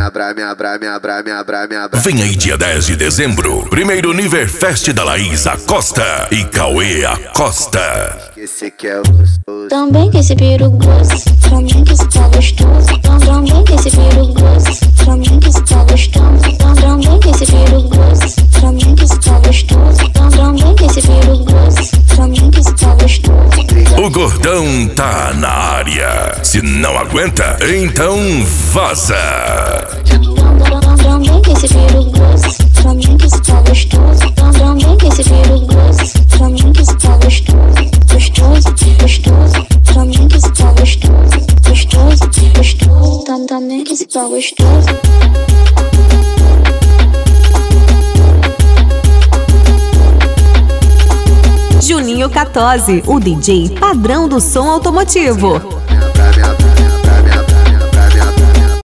Vem aí dia 10 de dezembro, primeiro Niverfest da Laís Acosta e Cauê Acosta. Também que esse peru grosso, também que esse tá gostoso. Também que esse peru grosso, também que esse tá gostoso. Também que esse peru grosso, também que esse tá gostoso. Também que esse peru grosso, também que esse tá gostoso. O gordão tá na área. Se não aguenta, então vaza. Também que esse peru grosso, também que esse tá gostoso. Também que esse peru grosso, também que esse tá gostoso. Gostoso, gostoso, também que esse tá gostoso. Gostoso, gostoso, também que esse tá gostoso. Juninho Catozzi, o DJ padrão do som automotivo.